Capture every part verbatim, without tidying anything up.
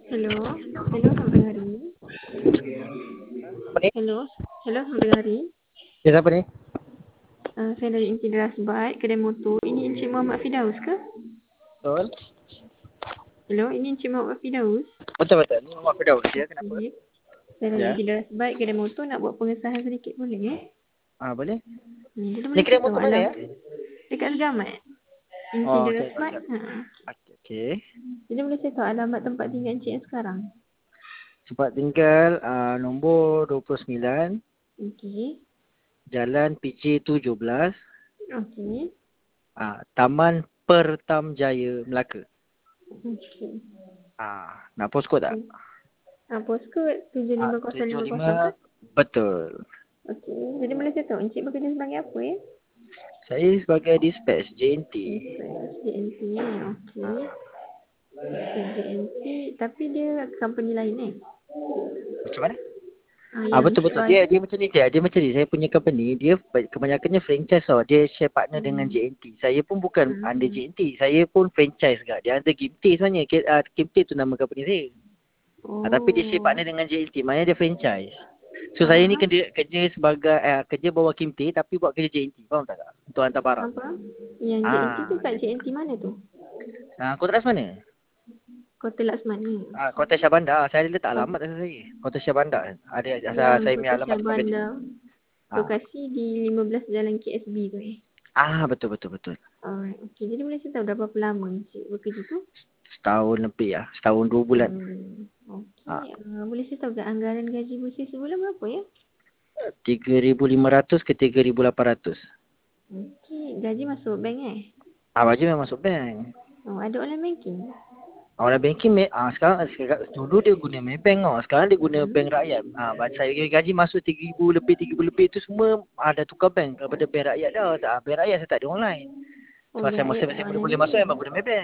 Hello, hello selamat hari. Apa ni? Hello, hello selamat hari. Ya, siapa ni? Uh, saya dari Encik Deras Bike, kedai motor. Ini Encik Muhammad Fidaus ke? Betul. Hello, ini Encik Muhammad Fidaus. Betul-betul. Ni Muhammad Firdaus. Ya, kenapa? Okay. Saya dari Ya. Encik Deras Bike, kedai motor. Nak buat pengesahan sedikit boleh eh? Ah, boleh. Hmm, kita Ni boleh kedai saya tahu motor mana alam ya? dekat Segamat. Encik Oh, okey. Deras Bike. Sekejap. Ha. Okey, okey. Jadi boleh saya tahu alamat tempat tinggal Encik yang sekarang? Tempat tinggal uh, nombor dua puluh sembilan, Okey. Jalan P J tujuh belas, Okey. uh, Taman Pertamjaya, Melaka. Okey. Ah, nak postcode tak? Ah, postcode tujuh Ah, lima kosong tujuh lima kosong ke? lima. Betul. Okey. Jadi boleh saya tahu Encik bekerja sebagai apa ya? Saya sebagai dispatch J N T. Dispatch J N T. Okey. Ah, J N T tapi dia company lain eh? macam mana? Ah, Ah, yang betul-betul. drive. Dia dia macam ni dia. Dia macam ni. Saya punya company, dia kebanyakannya franchise tau. Dia share partner dengan Hmm. J N T. Saya pun bukan under Hmm. J N T. Saya pun franchise juga. Dia under Kim T sebenarnya. K, uh, Kim T tu nama company saya. Ah, tapi dia share Oh. partner dengan J N T. Maknanya dia franchise. So saya ni Ah, kerja, kerja sebagai uh, kerja bawah Kim T tapi buat kerja J N T. Faham tak? Kak? Untuk hantar barang. apa? Yang J N T tu Ah, kat J N T mana tu? ah kontrak mana? Kota Laksmana. Ah, Kota Syah Bandar. Saya ada letak Kota, alamat atas saya. Kota Syah Bandar. Ada asal yang saya punya Kota alamat Syah depan gaji. Bandar. Ah, Lokasi di lima belas Jalan K S B tu eh? ah betul betul betul. Alright. Okey. Jadi boleh saya tahu dah berapa lama Encik bekerja tu? Setahun lebih lah. Setahun dua bulan. Hmm. Ah, Okey. Uh, boleh saya tahu ke anggaran gaji bersih sebulan berapa ya? tiga ribu lima ratus ke tiga ribu lapan ratus. Okey. Gaji masuk bank eh? Ah, baju memang masuk bank. Oh, ada online banking? Online banking, ah, sekarang, sekarang, dulu dia guna Maybank tau. Sekarang dia guna Hmm. bank rakyat. Ah, saya gaji masuk tiga ribu lebih, tiga ribu lebih tu semua ada tukar bank daripada bank rakyat dah. Ah, bank rakyat saya tak ada online. Oh, Sebab saya bank masa rakyat tak saya online boleh-boleh masuk banking. memang guna Maybank.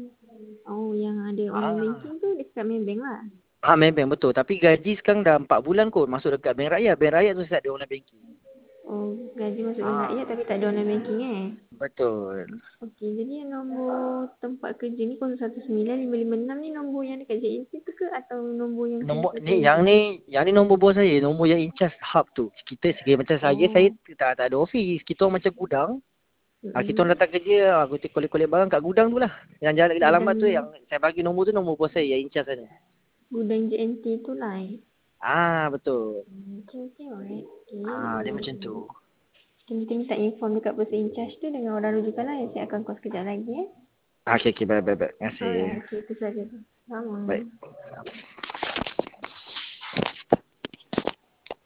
Oh, yang ada online Ah. banking tu dekat main bank lah. Ah, Maybank betul. Tapi gaji sekarang dah empat bulan kot masuk dekat bank rakyat. Bank rakyat tu saya tak ada online banking. Oh, gaji masuk bank rakyat Ah, tapi tak ada online banking eh? betul. Okey, jadi yang nombor tempat kerja ni kosong satu sembilan lima lima enam ni nombor yang dekat J N T tu ke atau nombor yang Nombor telefon ni K S B? yang ni yang ni nombor bos saya, nombor yang in charge hub tu. Kita sebagai macam saya, saya Oh. tak tak ada office. Kita orang macam gudang. Ah, kita orang Mm-mm. datang kerja, aku uh, kolek-kolek barang kat gudang tu lah. Yang jalan alamat Gudang, tu yang saya bagi nombor tu nombor bos saya yang in charge sana. gudang J N T tu lah eh? Ah, betul. Hmm, okey, okey, alright. Okey. Ah, dia Uh, macam tu. Kita minta inform dekat person in charge tu dengan orang rujukan lah yang saya akan call sekejap lagi eh. Ah, okey okey baik baik baik. Terima kasih. Alright, okey, itu saja tu. Sama. Baik.